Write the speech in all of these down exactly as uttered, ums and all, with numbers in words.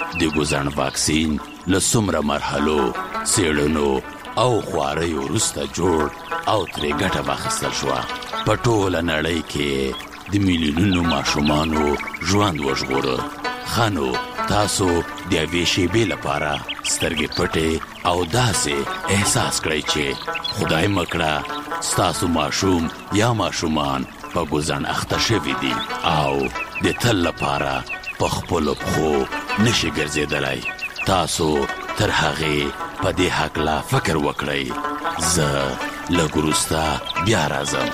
د ګوزن واکسین له څومره مرحلو څېړنو او خواریو وروسته جوړ او ترې ګټه واخیستل شوه. په ټوله نړۍ کې د میلیونونو ماشومانو ژوند وژغوره. ښه نو تاسو د یوې شېبې لپاره سترګې پټې او داسې احساس کړئ چې خدای مکړه ستاسو ماشوم یا ماشومان په ګوزن اخته شوي دي او د تل لپاره په خپلو پښو نشي ګرځېدلی. تاسو تر هغې په دې هکله فکر وکړئ. زه لږ وروسته بیا راځم.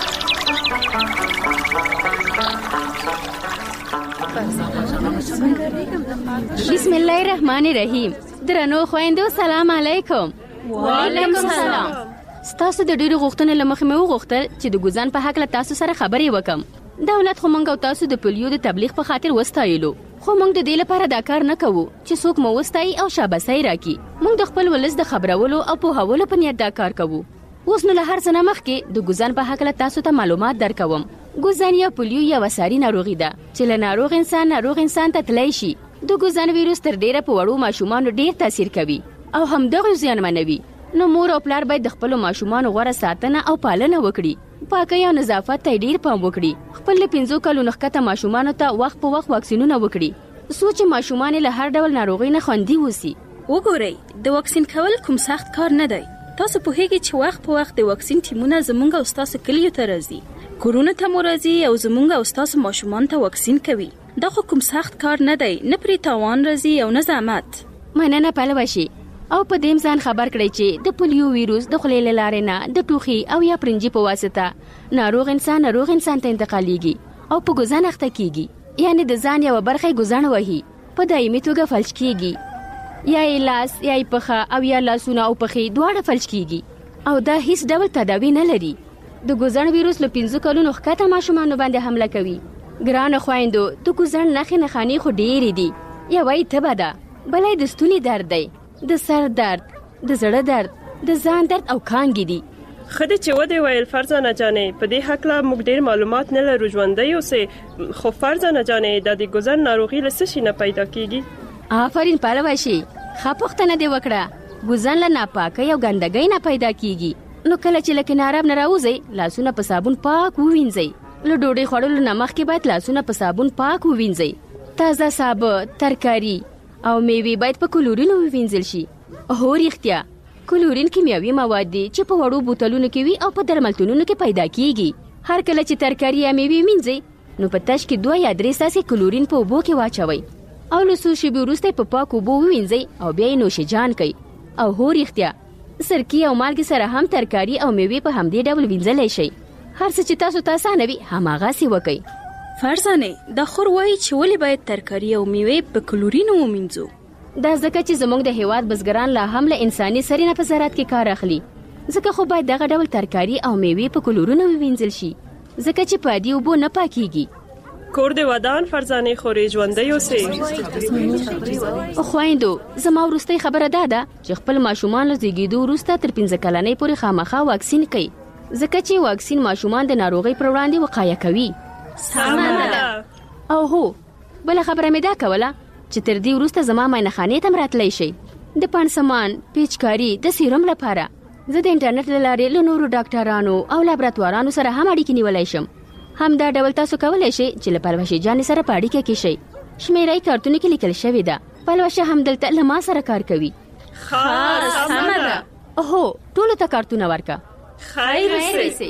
بسم الله الرحمن الرحیم. درنو خویندو سلام علیکم. وعلیکم السلام. ستاسو د ډیرو غوښتنې له مخې مې وغوښتل چې د ګوزن په هکله تاسو سره خبرې وکم. دولت خو موږ او تاسو د پولیو د تبلیغ په خاطر وستایلو، خو موږ د دې لپاره دا کار نه کوو چې څوک مو وستایي او شاباسي راکړي. موږ د خپل ولس د خبرولو او پوهولو په نیت دا کار کوو. اوس نو له هر څه نه مخکې د ګوزن په هکله تاسو ته معلومات درکوم. ګوزن یا پولیو یوه ساري ناروغي ده چې له ناروغ انسان ناروغ انسان ته تللی شي. د ګوزن ویروس تر ډیره په وړو ماشومانو ډیر تاثیر کوي او همدغه زیانمنوي. نو مور او پلار باید د خپلو ماشومانو غوره ساتنه او پالنه وکړي. پاکۍ او نظافت ته ډیر پام وکړي. خپل له پنځو کالو نه ښکته ماشومانو ته وخت په وخت واکسینونه وکړي څو چې ماشومان له هر ډول ناروغۍ نه خوندي اوسي. وګورئ، د واکسین کول کوم سخت کار نه دی. تاسو پوهیږئ چې وخت په وخت د واکسین ټیمونه زموږ او ستاسو کلیو ته راځي، کورونو ته مو راځي او زموږ او ستاسو ماشومان ته واکسین کوي. دا خو کوم سخت کار نه دی، نه پرې تاوان راځي او نه زحمت. مننه پلوه شي او په دې ځان خبر کړئ چې د پولیو ویروس د خولې له لارې نه د ټوخي او یا پرنجي په واسطه ناروغ انسان ناروغ انسان ته انتقالیږي او په ګوزن اخته کیږي. یعنی د ځان یوه برخه یې ګوزن وهي، په دایمي توګه فلج کیږي، یا یې لاس یا یې پښه او یا لاسونه او پښې دواړه فلج کیږي او دا هیڅ ډول تداوی نه لري. د ګوزن ویروس له پنځو کلونو ښکته ماشومانو باندې حمله کوي. ګرانو خویندو، د ګوزن نښې نښانې خو ډېرې دي. یوه یې تبه ده، بله یې د ستوني درد دی، د سر درد، د زړه درد، د ځان درد او کانګې دي. ښه دی چې ودې ویل فرزانه جانې. په دې هکله موږ ډېر معلومات نه لرو ژوندی اوسې، خو فرزانه جانې دا د ګوزن ناروغي له څه شي نه پیدا کیږي؟ آفرین پلوه شي، ښه پوښتنه دې وکړه. ګوزن له ناپاکۍ او ګندګۍ نه پیدا کیږي. نو کله چې له کناراب نه راوځئ، لاسونه په صابون پاک ووینځئ. له ډوډۍ خوړلو نه مخکې باید لاسونه په صابون پاک ووینځئ. تازه سابه، ترکاري او میوې باید په کلورینو ووینځل شي. هو رښتیا، کلورین کیمیاوي مواد دي چې په وړو بوتلونو کې وي او په درملتونونو کې پیدا کیږي. هر کله چې ترکاري یا میوې وینځئ، نو په تش کې دوه یا درې څاڅکي کلورین په اوبو کې واچوئ او له څو شېبې وروسته په پاکو اوبو ووینځئ او بیا یې نوشجان کړئ. او هو رښتیا، سرکې او مالګې سره هم ترکاري او میوې په همدې ډول وینځلی شئ. هر څه چې تاسو ته اسانه وي هماغسې وکئ. فرزانې، دا خور وایي چې ولې باید ترکاري او میوې په کلورینو ومینځو؟ دا ځکه چې زموږ د هېواد بزګران لا هم له انساني سرې نه په زراعت کې کار اخلي. ځکه خو باید دغه ډول ترکاري او میوې په کلورینو ووینځل شي، ځکه چې په عادي اوبو نه پاکیږي. کور دې ودان فرزانې، خورې ژوندی اوسې. خویندو، زما وروستۍ خبره دا ده چې خپل ماشومان له زیږېدو وروسته تر پنځه کلنۍ پورې خامخا واکسین کړئ، ځکه چې واکسین ماشومان د ناروغۍ پر وړاندې وقایه کوي. سمه ده. او هو، بله خبره مې دا کوله چې تر دې وروسته زما معاینخانې ته م راتلی شئ د پانسمان، پیچکاري، د سیروم لپاره. زه د انټرنیټ له لارې له نورو ډاکټرانو او لابراتوارانو سره هم اړیکې نیولی شم. همدا ډول تاسو کولی شئ چې له پلوشې جانې سره په اړیکه کې شئ. شمیره یې کارتونو کې لیکل شوې ده. پلوشه هم دلته له ما سره کار کوي. ښه، سمه ده. هو، ټولو ته کارتونه ورکه. خیر اوسئ.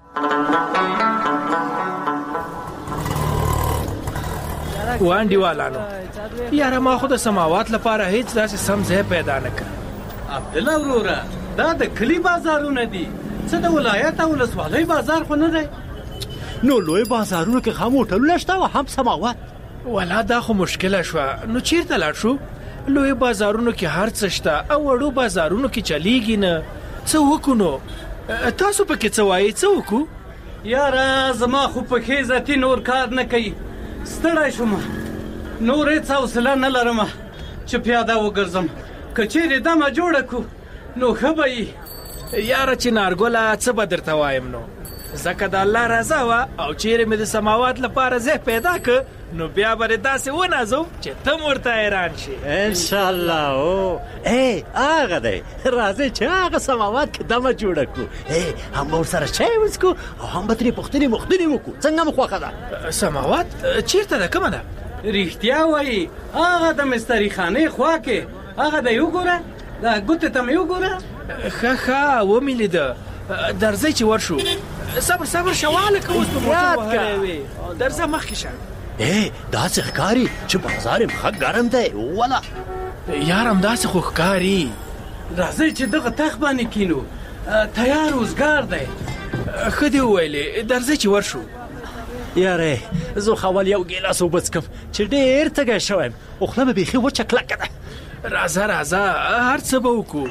وانډیوالانو، یاره ما خو د سماوات لپاره هیڅ داسې سم ځای پیدا نه کړ. عبدالله وروره، دا د کلي بازارونه دي، څه د ولایت او ولسوالۍ بازار خو نه دی. نو لوی بازارونو کې هم هوټلونه شته او هم سماوات. ولا دا خو مشکله شوه. نو چیرته لاړ شو؟ لوی بازارونو کې هر څه شته او وړو بازارونو کې چلیږي نه. څه وکړو نو؟ تاسو پکې څه وایي؟ څه وکړو؟ یاره زما خو پښې ذاتي نور کار نه کوي، ستړی شوم، نور هېڅ حوصله نه لرم چې پیاده وګرځم. که چیرې دمه جوړه کړو نو ښه به یي. یاره چې نارګله څه به درته وایم نو، زکه د الله رضا وا او چیرې مې د سماوات لپاره زه پیدا ک نو بیا به داسې ونازم چې ته ورته حیران شي ان شاء الله. او ای هغه دی راځي چې هغه سماوات کې دمه جوړه کړو. ای هم ور سره چای وڅکو او هم به ترې پوښتنې مختنې وکړو. څنګه مو خوښه ده؟ سماوات چیرته ده؟ کومه ده؟ رښتیا وایي هغه د مستري خانې خوا کې هغه دی. وګوره دا ګوتې ته مې وګوره. ښه ښه ومې لیده. درځئ چې ورشو. صبر صبر شواله که اوس په موټر وهلی وي. درځه مخکې شه. ای داسې ښکاري چې بازار یې ښه ګرم دی. وله یار همداسې خو ښکاري. راځئ چې دغه تخت باندې کینو. تیار اوزګار دی. ښه دې وویلې. درځئ چې ورشو. یاره زه خو اول یو ګیلاس اوبه څکم چې ډېر تږی شوی یم او خوله مې بیخي وچه کلکه ده. راځه راځه هر څه به وکړو.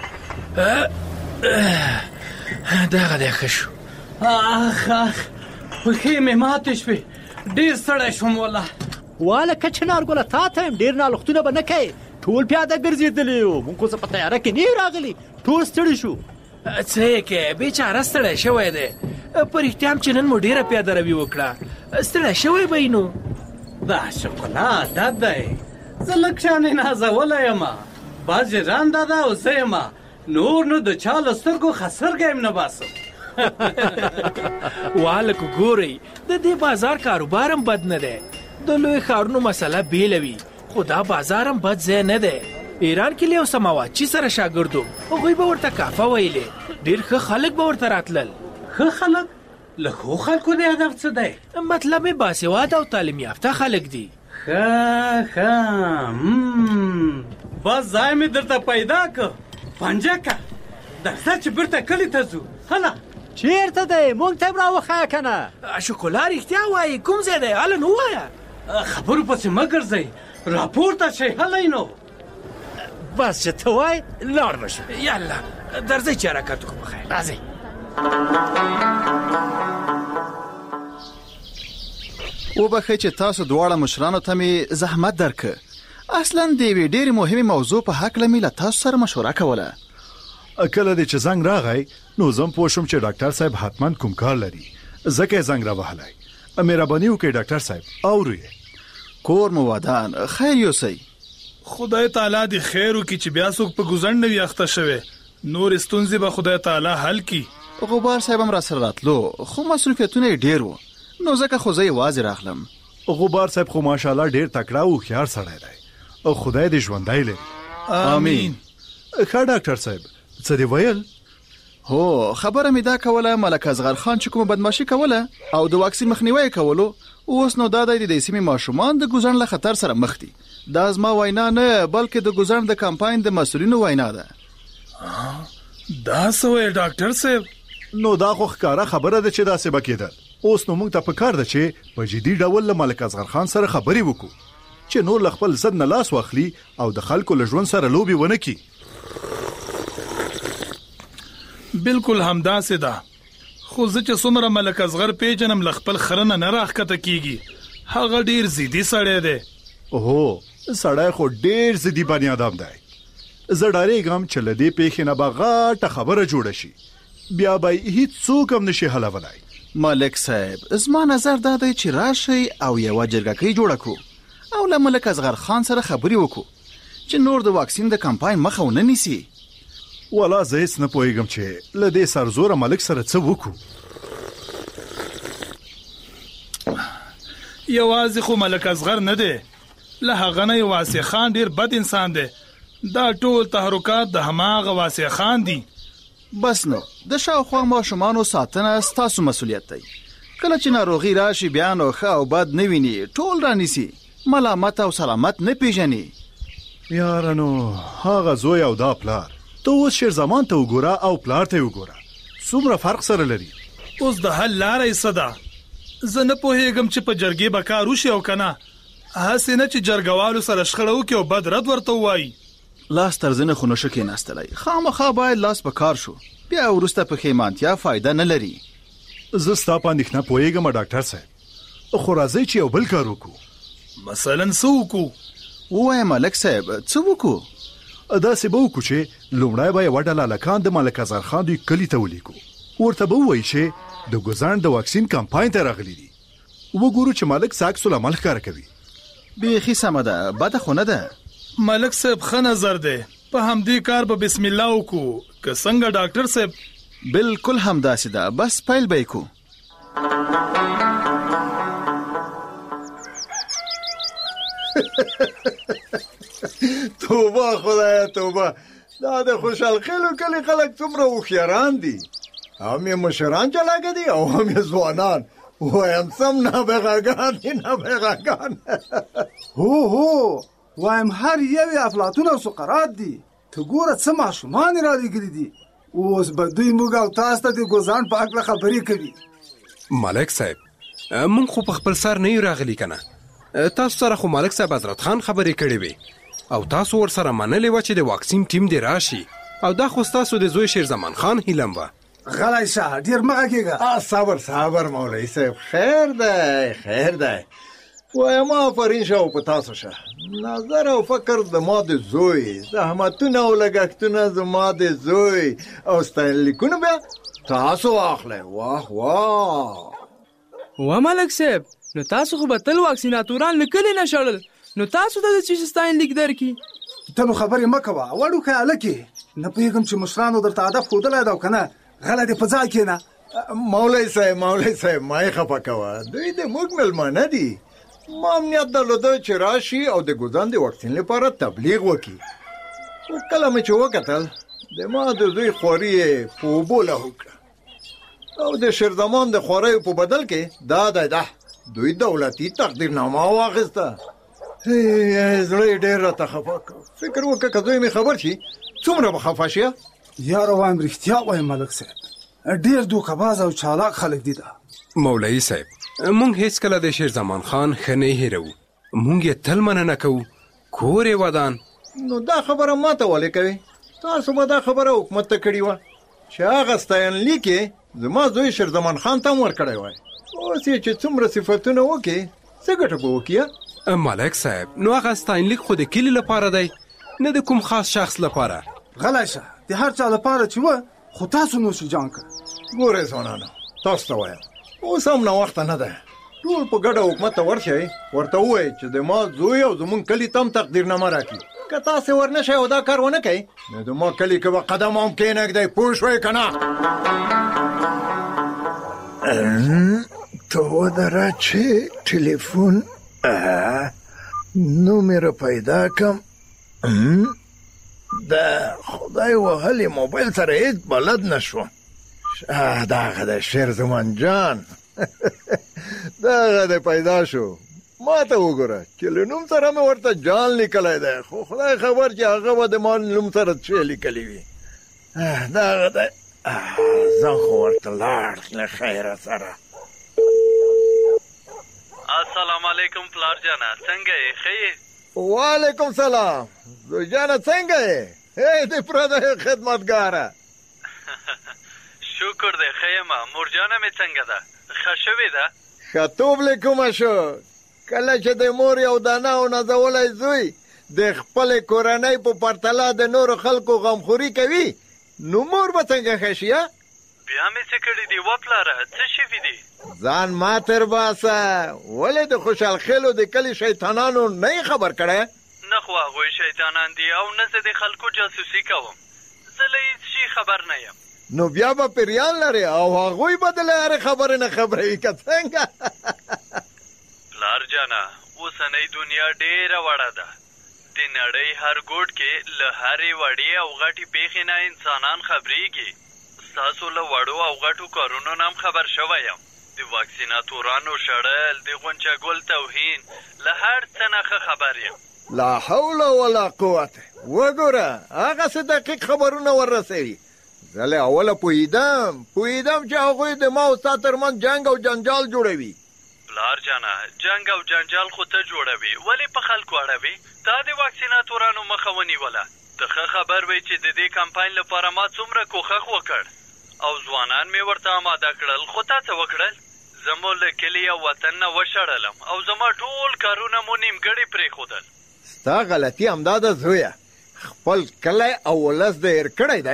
دغه دی ښه شو. اخ اخ پښې مې ماتې شوې. ډېر ستړی شوم والله. واله که چنارګله تا ته یم ډېر نالختونه به نه کوې. ټول پیاده ګرځېدلي یو. مونږ خو څه په تیاره کې نه راغلي. ټول ستړي شو. څه یې کې بېچاره ستړی شوی دی. په رښتیا هم چې نن مو ډېره پیاده روي وکړه. ستړی شوی به یې نو. دا شکلا دد دی. زه لږ شانې نازولی یم. باز ژران دادا او زه یم. نور نو د چا له سترګو خسرګی یم نه باسم. والکو ګورئ د دې بازار کاروبار هم بد نه دی. د لوی ښارونو مسله بیله وي خو دا بازار هم بد ځای نه دی. ایران کې له یو سماواتچي سره شاګردو. هغوی به ورته کافه ویلې. ډېر ښه خلک به ورته راتلل. ښه خلک؟ له ښو خلکو دی هدف څه دی؟ مطلب یې باسواده او تعلیم یافته خلک دي. ښه ښه بس ځای مې درته پیدا که. پنجه که درځه چې بیرته کلي ته ځو. هله چیرته دی؟ مونږ ته هم راوښیه که نه. شکلا رښتیا وایي. کوم ځای دی؟ هله نو ووایه. خبرو پسې مه ګرځئ. راپورته شئ. هلی نو بس چې ته وایې لاړ به شو. یالا درځئ چې حرکت وکړو. بخیر راځئ. وبخئ چې تاسو دواړه مشرانو ته مې زحمت درکه. اصلا د یوې ډېرې مهمې موضوع په هکله مې له تاسو سره مشوره کوله. کله دې چې زنګ راغی نو زه هم پوه شوم چې ډاکټر صاحب حتما کوم کار لري ځکه یې زنګ راوهلی. مهرباني وکړئ ډاکټر صاحب. اورئ کور مو ودان خیر یوسئ. خدای تعالی دې خیر وکړي چې بیا څوک په ګوزڼ نه وي اخته شوی. نور ستونزې به خدای تعالی حل کړي. غبار صاحب هم را سره راتلو خو مصروفیتونه یې ډېر وو نو ځکه خو زه یوازې راغلم. غبار صاحب خو ماشاءالله ډېر تکړه او هوښیار سړی دی. خدای دې ژوندی لري. آمین. ښه ډاکټر صاحب څه دې ویل؟ هو خبره مې دا کوله ملک اصغر خان چې کومه بدمعشي کوله او د واکسین مخنیوی کولو اوس نو دا دی د سیمې ماشومان د ګوزڼ له خطر سره مخ دي. دا زما وینا نه بلکې د ګوزڼ د کمپاین د مسؤلینو وینا ده. دا څه وایي ډاکټر صاحب؟ نو دا خو ښکاره خبره ده چې داسې به کېدل. اوس نو موږ ته پکار ده چې په جدي ډول له ملک اصغر خان سره خبرې وکړو چې نور له خپل ضد نه لاس واخلي او د خلکو له ژوند سره لوبې ونه کړي. بالکل همداسې ده. خو زه چې څومره ملک اصغر پیژنم له خپل خره نه نه راښکته کېږي. هغه ډېر ضدي سړی دی. هو سړی خو ډېر ضدي بني ادم دی. زه ډارېږم چې له دې پیښې نه به غټه خبره جوړه شي بیا به هیڅ څوک هم نشي حلولی. ملک صاحب زما نظر دا دی چې راشئ او یوه جرګهکۍ جوړه کړو او له ملک اصغر خان سره خبرې وکړو چې نور د واکسین د کمپاین مخه ونه نیسي. والا زه هیڅ نه پوهېږم چې له دې سرزوره ملک سره څه وکړو. یوازې خو ملک اصغر نه دی. له هغه نه واسع خان ډېر بد انسان دی. دا ټول تحرکات د هماغه واسع خان دي. بس نو د شاوخوا ماشومانو ساتنه ستاسو مسؤلیت دی. کله چې ناروغي راشي بیا نو ښه او بد نه ویني ټول رانیسي. ملامت او سلامت نه پیژني. یاره نو هغه زوی او دا پلار ته اوس شیر زمان ته وګوره او پلار ته وګوره څومره فرق سره لري. اوس د حل لاره یې څه ده؟ زه نه پوهېږم چې په جرګې به کار وشي او که نه. هسې نه چې جرګوالو سره شخړه وکړي او بد رد ورته ووایي. لاس تر زنه خو نشو کېناستلی. خامخا باید لاس په کار شو. بیا وروسته پښیمانتیا فایده نه لري. زه ستا په اندېښنه پوهېږم ډاکټر صاحب خو راځئ چې یو بل کار وکړو. مثلا څه وکړو؟ ووایه ملک صاحب څه وکړو؟ داسې به وکړو چې لومړی به یوه ډله هلکان د ملک اصغر خان دوی کلي ته ولیږو. ورته به ووایي چې د ګوزان د واکسین کمپاین ته راغلي دي. وګورو چې مالک ساکس العمل ښکاره کوي. بیخي سمه ده، بده خو نه ده. ملک صاحب ښه نظر دی، په همدې کار به بسم الله وکړو. که څنګه ډاکټر صاحب؟ بالکل همداسې ده، بس پیل به یې کړو. توبه خدایه توبه، دا د خوشحال خیلو کلی خلک څومره هوښیاران دي. هم یې مشران چلاکه دي او هم یې ځوانان. وایم سم نابغاګان دي، نابغاګان. هو هو وایم هر یو یې افلاطون او سقراط دي. ته ګوره څه ماشومان یې رالیږلي دي. اوس به دوی موږ او تاسو ته د ګوزان په هکله خبرې کوي. ملک صاحب مونږ خو په خپل سر نه یو راغلي که نه. تاسو سره خو ملک صاحب حضرت خان خبرې کړې وې او تاسو ورسره منلې وه چې د واکسین ټیم دې راشي، او دا خو ستاسو د زوی شیر زمان خان هیلم وه. غلی شه، ډېر مه غږېږه. صبر صبر مولوي صاحب، خیر دی خیر دی. وایم آفرین شه او په تاسو شه. نظر او فکر زما د زوی، زحمتونه او لګښتونه زما د زوی، او ستاینلیکونه بیا تاسو واخلئ. واه واه وا ملک صاحب، نو تاسو خو به تل واکسیناتوران له کلي نه شړل، نو تاسو ته د څه شي ستاینلیک درکړي؟ ته نو خبرې مه کوه وړوکی هلکې. نه پوهېږم چې مشرانو درته هدف ښودلی ده او که نه. غلی دې په ځای کښېنه. مولوي صاحب مولوي صاحب ما یې خفه کوه، دوی د موږ مېلمانه دي. ما امنیت درلوده چې راشي او د ګوزان د واکسین لپاره تبلیغ وکړي. خو کله مې چې وکتل د ما د زوی خواري یې په اوبو لاهو کړه، او د شیرزمان د خواریو په بدل کې دا دی ده دوی دولتي تقدیرنامه واخیسته. زړه یې ډېر راته خفه کړ. فکر وکړه که زوی مې خبر شي څومره به خفه شي. یاره وایم رښتیا وایم ملک صاحب، ډېر دوکهباز او چالاک خلک دي. ده مولوي صاحب مونږ هیڅ کله د شیر زمان خان ښه نه هېروو، مونږ یې تل مننه کوو. کور یې ودان. نو دا خبره ما ته ولې کوي؟ تاسو به دا خبره حکومت ته کړې وه چې هغه ستاینلیک یې زما زوی شیر زمان خان ته هم ورکړی وای. اوس یې چې څومره صفتونه وکړي څه ګټه به وکړي؟ ملک صاحب نو هغه ستاینلیک خو د کلي لپاره دی، نه د کوم خاص شخص لپاره. غلی شه، د هر چا لپاره چې وه، خو تاسو نوشي جان کړه. ګورئ ځوانانو، تاسو ته وایم اوس هم ناوخته نه ده. ټول په ګډه حکومت ته ورشئ، ورته ووایئ چې د ما زوی او زمونږ کلي ته هم تقدیرنامه راکړي. که تاسې ورنشئ او دا کار ونه کوئ نو د ما کلي کې به قدم هم کېنږدئ. پوه شوئ که نه؟ تو ودره چې ټلیفون نومره پیدا کم. د خدای وهلې موبایل سره هیڅ بلد نشوم. دغه د شیر زمان جان دغه د پیدا شو. ما ته وګوره چې له نوم سره مې ورته جان لیکلی دی، خو خدای خبر چې هغه به د ما نوم سره څه لیکلی وي. دغه دی زه خو ورته لاړ له خیره سره. السلام علیکم پلار جانا، څنګه یې؟ ښه یې؟ وعلیکم سلام زوی جانه، څنګه یې؟ ای د پردیو خدمتګاره. شکر دی ښه یم. مور جانه مې څنګه ده؟ ښه شوې ده؟ ښه توب له کومه شو. کله چې د مور یو دانه او نازولی زوی د خپلې کورنۍ په پرتله د نورو خلکو غمخوري کوي نو مور به څنګه ښه شي؟ بیا مې څه کړي دي و پلاره؟ څه شوي دي؟ ځان ما تر باسه. ولې د خوشحال خیلو د کلي شیطانانو نه یې خبر کړی؟ نه خو هغوی شیطانان دي او نه زه د خلکو جاسوسي کوم. زه له هېڅ شي خبر نه یم. نو بیا به پیریان لري او هغوی به د له هرې خبرې نه خبروي که څنګه؟ پلار جانه اوسنۍ دنیا ډېره وړه ده. د نړۍ هر ګوټ کې له هرې وړې او غټې پیښې نه انسانان خبرېږي. ستاسو له وړو او غټو کارونو نه هم خبر شوی یم. د واکسیناتورانو شړل، د غونچه ګل توهین، له هر څه نه ښه خبر یم. لا حول ولا قوت. وګوره هغسې دقیق خبرونه وررسوي. زه له اوله پوهېدم پوهېدم چې هغوی د ما او ستا ترمنځ جنګ او جنجال جوړوي. پلار جانه جنګ او جنجال خو ته جوړوي، ولې په خلکو اړوي؟ تا د واکسیناتورانو مخه ونیوله. ته ښه خبر وی چې د دې کمپاین لپاره ما څومره کوښښ وکړ او ځوانان مې ورته آماده کړل. خو تا څه وکړل؟ زه مو له کلي او وطن نه وشړلم او زما ټول کارونه مو نیمګړي پرېښودل. ستا غلطي همدا ده زویه. خپل کلی او ولس د هېر کړی دی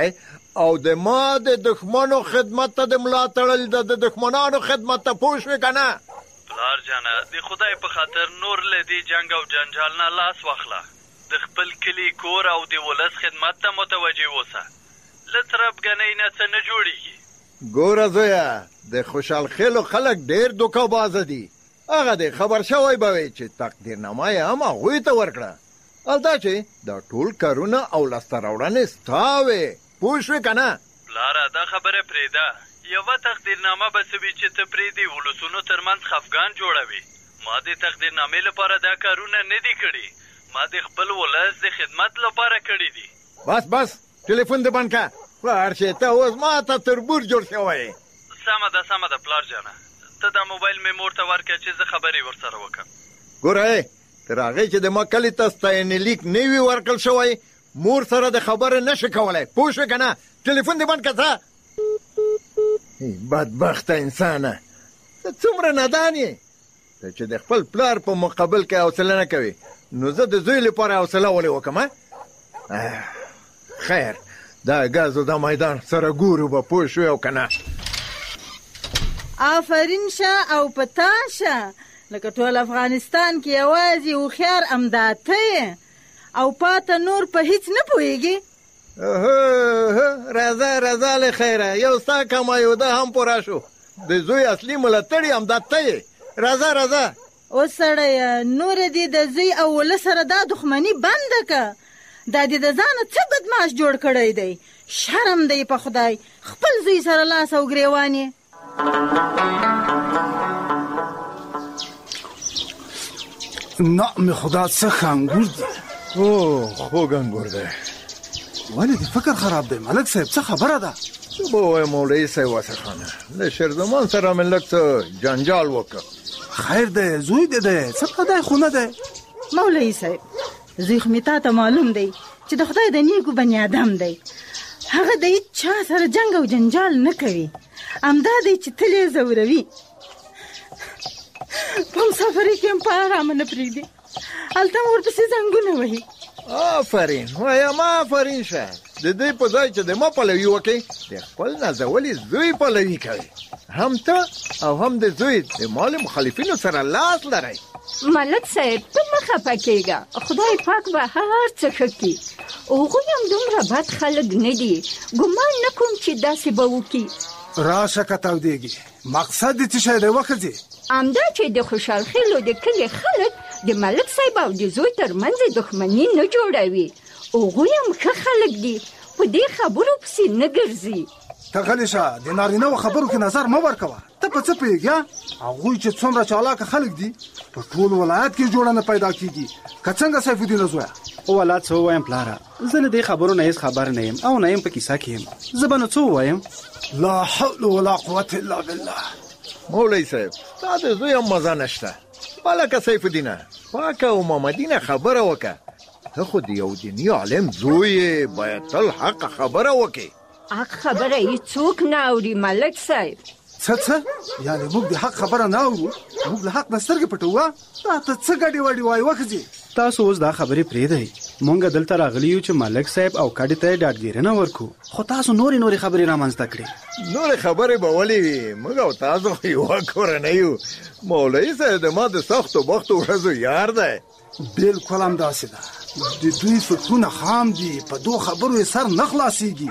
او د ما د دښمنو خدمت ته د ملا تړل د دښمنانو خدمت ته پوه شوې که نه؟ پلار جانه د خدای په خاطر نور له دې جنګ او جنجال نه لاس واخله. د خپل کلي کور او د ولس خدمت ته متوجه اوسه. له تربګنۍ نه څه نه جوړېږي. ګوره زویه، د خوشحال خیلو خلک ډېر دوکهبازه دي. هغه دې خبر شوی به وي چې تقدیرنامه یې هم هغوی ته ورکړه. او دا چې دا ټول کارونه او لاسته راوړنې ستا وې. پوه شوې که نه؟ پلاره دا خبره پرېږده. یوه تقدیرنامه به څه وي چې ته پرې د ولسونو ترمنځ خفګان جوړوي. ما د تقدیرنامې لپاره دا کارونه نه دي کړي. ما د خپل ولس د خدمت لپاره کړي دي. بس بس ټلیفون دې بند که. پلار چې ته اوس ما ته تربور جوړ شوی. سمه ده سمه ده پلار جانه. ته دا موبایل مې مور ته ورکړه چې زه خبرې ورسره وکړم. ګوره تر هغې چې د ما کلي ته ستاینې لیک نه وي ورکړل شوی، مور سره د خبره نشي کولی. پوه شوې که نه؟ ټلیفون دې بند که څه. بدبخته انسانه، ته څومره نادان یې. ته چې د خپل پلار په مقابل کې حوصله نه کوي، نو زه د زوی لپاره حوصله ولې وکړم؟ خیر، دا ګاز او دا میدان سره ګورو به. پوه شوې او که نه؟ آفرین شه او پتا شه. لکه ټول افغانستان کې یوازې هوښیار همدا ته یې او پاته نور په هیڅ نه پوهېږي. راځه راځه له خیره، یو ستا کمایو ده هم پوره شو. د زوی اصلي ملاتړی همدا ته یې. راځه راځه. اوس سړیه، نور دې د زوی او ولس سره دا دښمني بنده که. دا دې د ځانه څه بدماش جوړ کړی دی. شرم دی په خدای، خپل زوی سره لاس او ګریوان یې. نعم خدا څه ښه انګور دي. او خوږ انګور دی. ولې دې فکر خراب دی ملک صاحب؟ څه خبره ده؟ څه به ووایم مولوي صاحب واسخانه، له شیرزمان سره مې لږ څه جنجال وکړ. خیر دی، زوی دې دی، څه پدای خو نه دی. مولوي صاحب، زوی خو مې تا ته معلوم دی چې د خدای د نیکو بني آدم دی. هغه د هیڅ چا سره جنګ او جنجال نه کوي. همدا دی چې تل یې ځوروي. په مسافرۍ کې هم په ارامه نه پرېږدي. هلته هم ورپسې زنګونه وهي. آفرین وایم، آفرین شه. د دې په ځای چې د ما پلوي وکړي، د خپل نازولي زوی پلوي کوي. هم ته او هم د زوی د مال مخالفینو سره لاس لرئ. ملک صاحب ته مه خفه کېږه. خدای پاک به هر څه ښه کړي. هغوی هم دومره بد خلک نه دي. ګمان نه کوم چې داسې به وکړي. راشه که تودېږي. مقصد دې څه شی دی وښځې؟ همدا چې د خوشحال خیلو د کلي خلک د ملک صاحب او د زوی ترمنځ دښمني نه جوړوي. هغوی هم ښه خلک دي، په دې خبرو پسې نه ګرځي. ته غلې شه، د نارینهو خبرو کې نظر مه ورکوه. ته په څه پوهېږې؟ هغوی چې څومره چالاکه خلک دي، په ټول ولایت کې جوړه نه پیدا کېږي. که څنګه سیف الدین زویه؟ والا څه ووایم پلاره، زه له دې خبرو نه هېڅ خبر نه یم او نه یم په کیسه کې یم. زه به نو څه ووایم؟ لا حول ولا قوة الا بالله. مولوي صاحب، تا د زوی هم مزه نشته. هلکه سیف الدینه، پاکه او محمدینه خبره وکړه. ته خو د یو دیني عالم زوی یې، باید تل حق خبره وکړې. حق خبره یې څوک نه اوري ملک صاحب. څه څه؟ یعنې موږ د حق خبره نه اورو؟ موږ له حق نه سترګې پټوو؟ دا ته څه ګډې وډې وایې وښځې؟ تاسو اوس دا خبرې پرېږدئ. مونږ دلته راغلي یو چې ملک صاحب او کډې ته یې ډاډګیرنه ورکړو، خو تاسو نورې نورې خبرې رامنځته کړې. نورې خبرې به ولې وي؟ موږ او تاسو خو یوه کورنۍ یو. مولوي صاحب د ما د سختو بختو ورځو یار دی. بالکل همداسې ده. د دوی فکرونه خام دي، په دو خبرو یې سر نه خلاصېږي.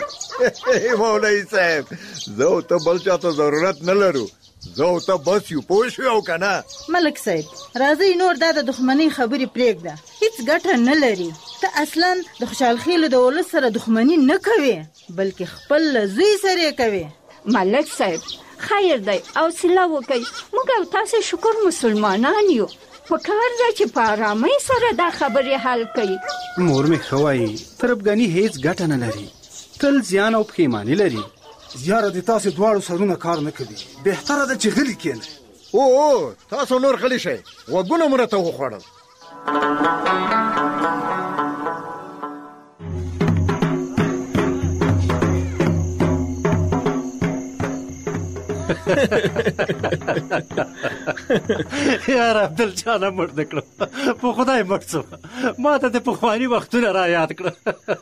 مولوي صاحب، زه او ته بل چا ته ضرورت نه لرو. زه او ته بس یو، پوه شوې او که نه؟ ملک صاحب، راځئ نور دا د دښمنۍ خبرې پرېږده. هیڅ ګټه نه لري. ته اصلا د خوشحال خیلو د ولس سره دښمني نه کوې، بلکې خپل له زوی سره یې کوې. ملک صاحب خیر دی، حوصله وکئ. موږ او تاسې شکر مسلمانان یو. په کار ده چې په ارامۍ سره دا خبرې حل کوي. مور مې ښه وایي، تربګني هیڅ ګټه نه لري، تل زیان او پښیماني لري. یاره د تاسې دواړو سرونه کار نه کوي. بهتره ده چې غلي کښېنئ. او او تاسو نور غلي شئ، غوږونه مو راته وخوړل. یار عبدل جانه مړ دې کړم په خدای مړ شو ما ته د پخواني وختونه را یاد کړه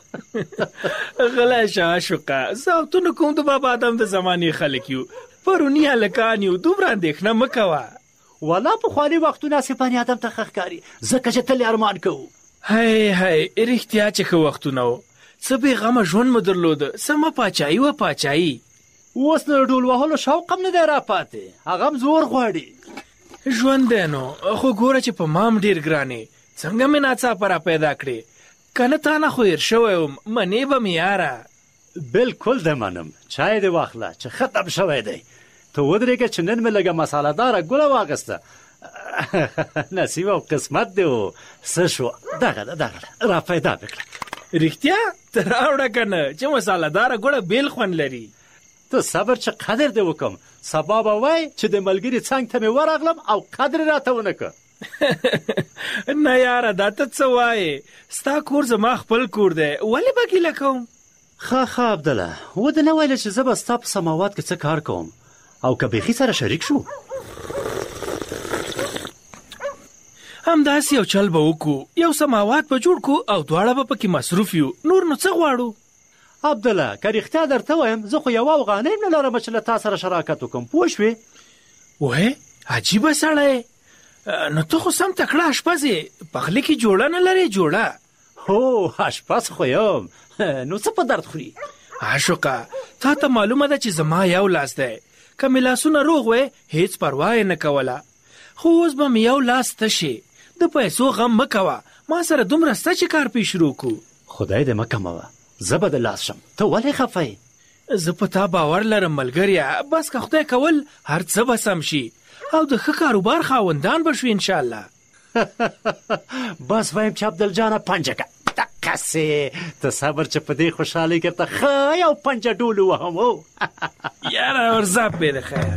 غلا شاشقه زاوتونو کوم د بابا آدم د زمانې خلک یو پرونی هلکان یو دومره اندېښنه مه کوه والا پخواني وختونه چې بني آدم ته ښه ښکاري ځکه چې تل ارمان کوو هی هی رښتیا چې ښه وختونه و څه بېغمه ژوند مو درلوده سمه پاچاهي وه پاچاهي اوس نو ډول وهلو شوق هم نه دی راپاتې هغه هم زور غواړي ژوند دی نو خو ګوره چې په مام ډېر ګرانې څنګه مې ناڅاپه را پیدا کړې که نه تا نه خو هېر شوی وم منې به مې یاره بلکل دی منم چای دې واخله چې ختم شوی دی ته ودرېږه چې نن مې لږه مساله داره ګوله واخیسته نصیب او قسمت دی و څه شو دغه ده دغه ده را پیدا مې کړه رښتیا ته راوړه که نه چې مساله داره ګوړه بېل خوند لري ته صبر چې قدر دې وکم سبا به وای چې د ملګري څنګ ته مې ورغلم او قدر راته ونه که نه یاره دا ته څه وایې ستا کور زما خپل کور دی ولې به ګیله کوم ښه ښه عبدله ودې نه ویله چې زه به ستا په سماوات کې څه کار کوم او که بیخي سره شریک شو همداسې یو چل به وکړو یو سماوات به جوړ کړو او دواړه به پکې مصروف یو نور نو څه غواړو عبدالله که رښتیا درته وایم زه خو یوه افغانۍ نه لرم چې له تا سره شراکت وکړم پوه شوې وایې عجیبه سړی نو ته خو سم تکړه اشپز یې پخلي کې جوړه نه لرې جوړه هو اشپز خو یم نو څه په درد خوري عاشقه تا ته معلومه ده چې زما یو لاس دی که مې لاسونه روغ وی هیڅ پروا یې نه کوله خو اوس به مې یو لاس تشې د پیسو غم مه کوه ما سره دومره سته چې کار پې شروع کړو خدای دې مه کموه زه به د لاس شم ته ولې خفه یې زه په تا باور لرم ملګریه بس که خدای کول هر څه به سم شي او د ښه کاروبار خاوندان به شو انشاءالله بس وایم چې عبدالجانه پنجه که دقسې ته صبر چې په دې خوشحالۍ کې ته ښه یو پنجه ډول وهم او یاره ورځه پې د خیر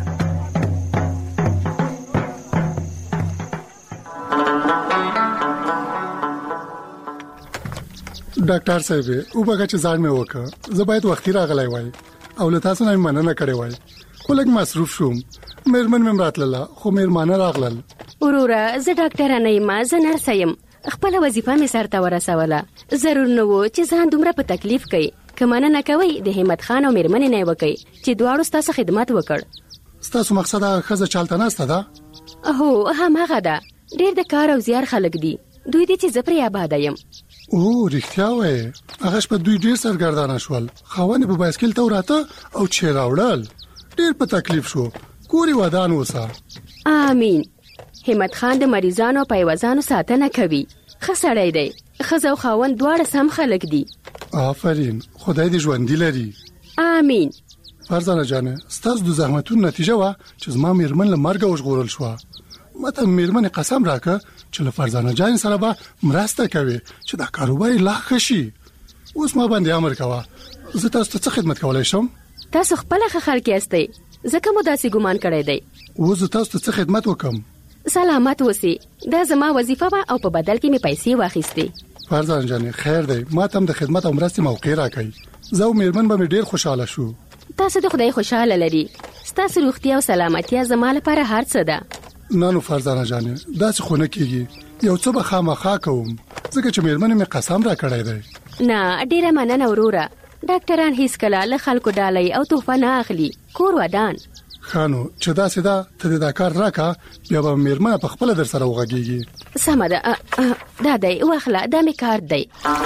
ډاکټر صاحب وبګه چې ځان مې وکړ زه باید وختي راغلی وای او له تاسو نه مننه کړې وای خو لږ مصروف شوم مېرمن مې راتلله خو مېرمانه راغلل وروره زه ډاکټر نه یم زه نرس یم خپل وظیفه مې سرته ورسوله ضرور نه و چې ځان دومره په تکلیف کوي که مننه کوئ د همت خان او مېرمنې نه وکئ چې دواړو ستاسو خدمت وکړ ستاسو مقصد هغه ښځه چالته ناسته ده هو هماغه ده ډېر د کار او زیار خلک دي دوی دي چې زه پرې آباده یم او رښتیا وایې هغه شپه دوی ډېر سرګردانه شول خاوند په بایسکل ته وراته او چې راوړل ډېر په تکلیف شو کور یې ودان اوسه آمین همت خان د مریضانو په عوضانو ساتنه کوي ښه سړی دی ښځه او خاوند دواړه سم خلک دي آفرین خدای دې ژوندي لري آمین فرزانه جانه ستاسو د زحمتونو نتیجه وه چې زما مېرمن له مرګه وژغورل شوه ماته مېرمنې قسم راکړه چې له فرزانه جان سره به مرسته کوي چې دا کاروبار یې لا ښه شي اوس ما باندې امر کوه زه تاسو ته څه خدمت کولی شم تاسو خپله ښه خلک یاستئ ځکه مو داسې ګمان کړی دی اوس زه تاسو ته څه خدمت وکړم سلامت اوسئ دا زما وظیفه وه او په بدل کې مې پیسې واخیستې فرزانه جانې خیر دی ما ته هم د خدمت او مرستې موقع راکړئ زه او مېرمن به مې ډېر خوشحاله شو تاسو د خدای خوشحاله لري ستاسو روغتیا او سلامتیا زما لپاره هر څه ده نه نو فرزانه جانې داسې خو نه کېږي یو څه به خامخا کوم ځکه چې مېرمنې مې قسم را کړی دی نه ډېره مننه وروره ډاکټران هیڅکله له خلکو ډالۍ او تحفه نه اخلي کور ودان ښه نو چې داسې ده ته دې دا کار راکړه بیا به مېرمنه په خپله در سره وغږېږي سمه ده دا دی واخله دا مې کار دی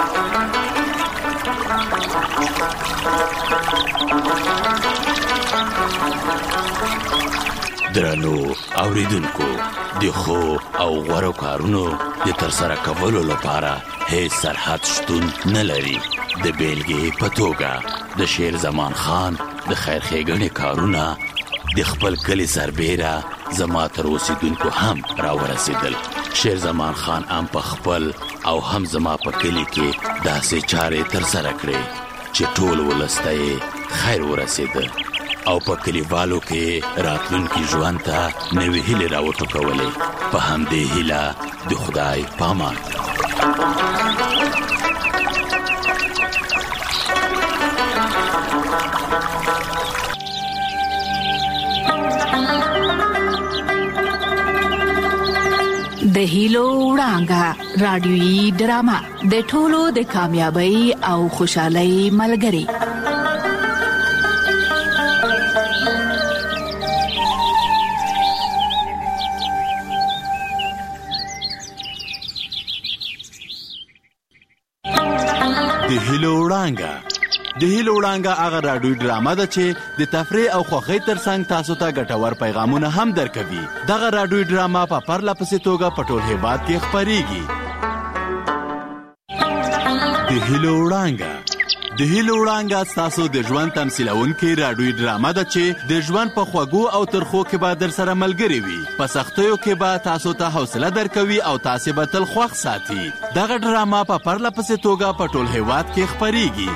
درنو اوریدونکو د خو او غوړو کارونو د ترسره کولو لپاره هیڅ سرحد شتون نه لري د بیلګې په توګه د شیر زمان خان د خیر ښېګڼې کارونه د خپل کلي سربیره زما تر اوسېدونکو هم راورسېدل شیر زمان خان هم په خپل او هم زما په کلي کې داسې چارې ترسره کړې چې ټول ولس ته یې خیر ورسېده او په کلیوالو کې راتلونکي ژوند ته نوې هیلې راوټوکولې په همدې هیله د خدای پامان د هیلو وړانګه رادیويي ډرامه د ټولو د کامیابی او خوشحالۍ ملګری. د هیلو وړانګه د هیلو وړانګه هغه رادیوي ډرامه ده چې د تفریح او خوښۍ ترڅنګ تاسو ته ګټور پیغامونه هم درکوي. دغه رادیوي ډرامه په پرله پسې توګه په ټول هېواد کې خپریږي. د هیلو وړانګه د هیلو وړانګه ستاسو د ژوند تمثیلونکې رادیوي ډرامه ده چې د ژوند په خوږو او ترخو کې به در سره ملګرې وي. په سختیو کې به تاسو ته حوصله درکوي او تاسې به تل خوښ ساتي. دغه ډرامه په پرله پسې توګه په ټول هېواد کې خپریږي.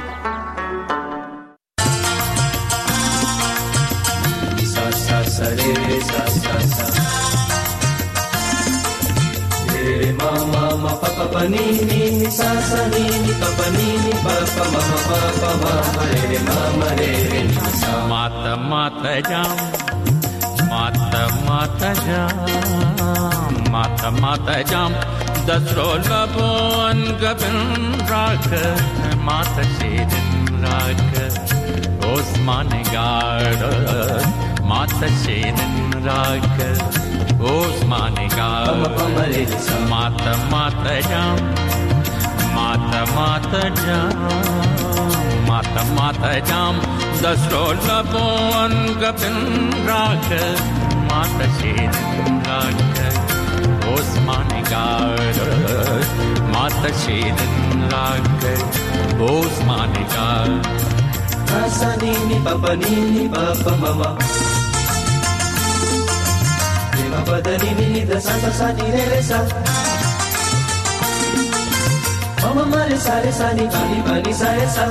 Mama, mama, papa, panini, sa sa nini, papa nini, papa, mama, papa, mama, re, mama, re, re, sa. Mata, mata jam, mata, mata jam, mata, mata jam. Dasro labon gabin rak, mata shedin rak, Osman gard, mata shedin rak. Osmane gaal mata mata jam mata mata jam mata mata jam dasro labon gabin rak mata shedin rak Osmane gaal mata shedin rak Osmane gaal Asanini papa nini papa mama Papa da ni ni da sa sa sa ni re re sa Mama ma re sa re sa ni pa ni pa ni sa re sa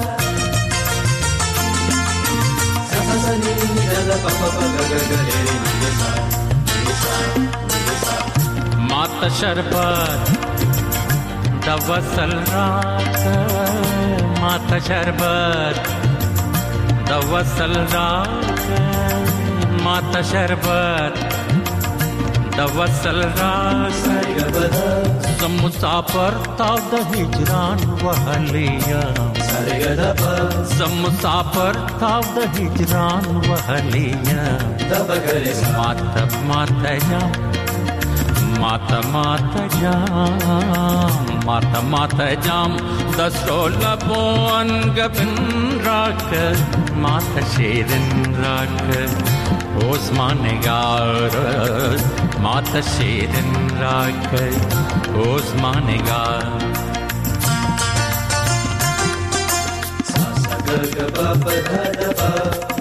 Sa sa sa ni ni da da pa pa pa ga ga ga re re ni re sa ni sa ni sa Mata sharbat da wasal raat Mata sharbat da wasal raat Mata sharbat da wasal raas Zam musafir tav da hijran wahaliya Zam musafir tav da hijran wahaliya Mata mata jam Mata mata jam Mata mata jam Dasro labon gabin rak Mata shedin rak Osmane gaal mata shedin rak Osmane gaal Sa sa ga ga pa pa da da pa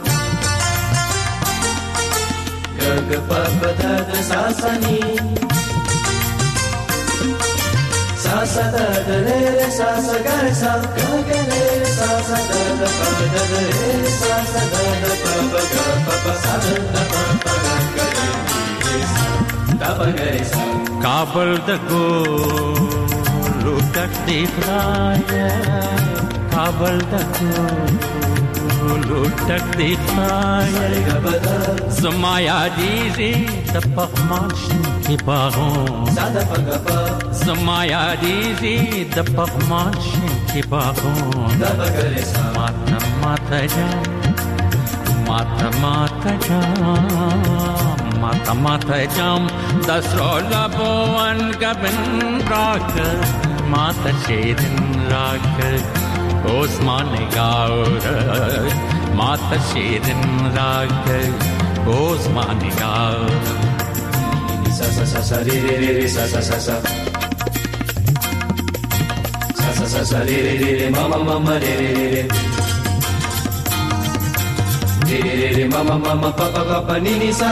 Ga ga pa pa da da sa sa ni Sa sa da da re re sa sa ga re sa ga ga re sa sa da da pa da da re sa sa da da pa pa ga pa pa sa da da pa pa ga ga re da pa ga re sa Kabul da go lutak dikhaya Kabul da go lutak dikhaya Zamaya dizi da pakhmash ki bagon Sada pa ga pa Zamaya dizi da pakhmash ki bagon da pa ga re sa Mata mata jam Mata mata jam Mata mata jam Dasro labon gabin rak Mata shedin rak Osmane gaal Mata shedin rak Osmane gaal Sa sa sa sa re re re re sa sa sa sa Sa sa sa sa re re re re mama mama re re re re Re re re re mama mama papa papa ni ni sa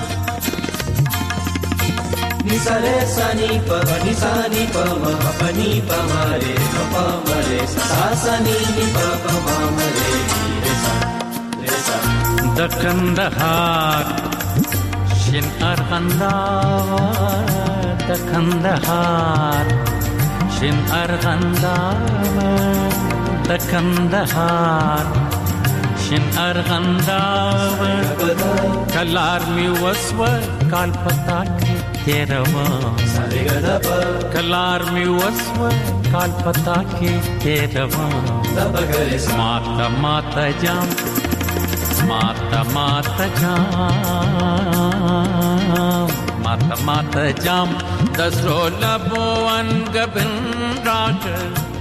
Ni sa re sa ni pa ni sa ni pa ma pa ni pa ma re pa pa ma re sa sa ni ni pa pa ma ma re re sa re sa Da Kandahar Shin Arghandawar Da Kandahar Shin Arghandawar Da Kandahar Shin Arghandawar Kalar mi waswa kal pata तेरवा कलार में वस्व काल पता के तेरवा माता माता जाम माता माता जाम माता माता जाम दसरो लबोवन गबिन राग